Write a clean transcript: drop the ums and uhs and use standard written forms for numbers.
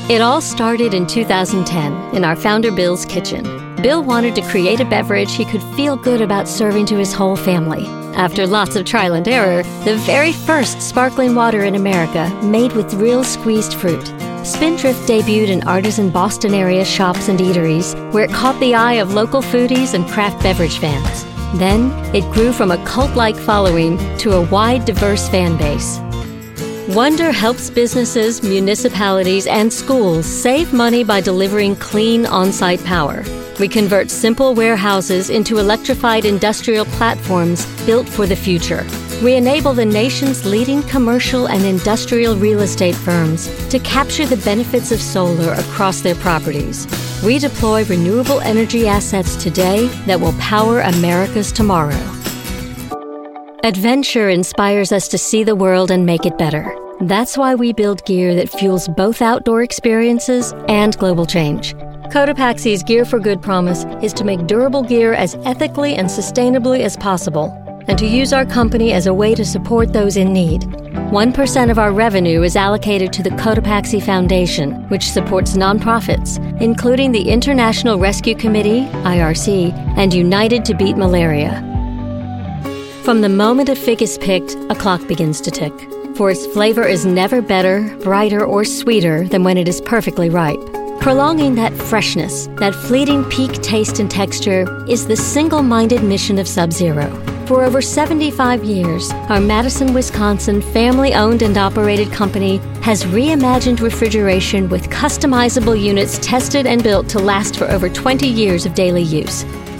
It all started in 2010 in our founder Bill's kitchen. Bill wanted to create a beverage he could feel good about serving to his whole family. After lots of trial and error, the very first sparkling water in America made with real squeezed fruit. Spindrift debuted in artisan Boston area shops and eateries, where it caught the eye of local foodies and craft beverage fans. Then, it grew from a cult-like following to a wide, diverse fan base. Wonder helps businesses, municipalities, and schools save money by delivering clean on-site power. We convert simple warehouses into electrified industrial platforms built for the future. We enable the nation's leading commercial and industrial real estate firms to capture the benefits of solar across their properties. We deploy renewable energy assets today that will power America's tomorrow. Adventure inspires us to see the world and make it better. That's why we build gear that fuels both outdoor experiences and global change. Cotopaxi's Gear for Good promise is to make durable gear as ethically and sustainably as possible, and to use our company as a way to support those in need. 1% of our revenue is allocated to the Cotopaxi Foundation, which supports nonprofits, including the International Rescue Committee, IRC, and United to Beat Malaria. From the moment a fig is picked, a clock begins to tick, for its flavor is never better, brighter, or sweeter than when it is perfectly ripe. Prolonging that freshness, that fleeting peak taste and texture, is the single-minded mission of Sub-Zero. For over 75 years, our Madison, Wisconsin family-owned and operated company has reimagined refrigeration with customizable units tested and built to last for over 20 years of daily use.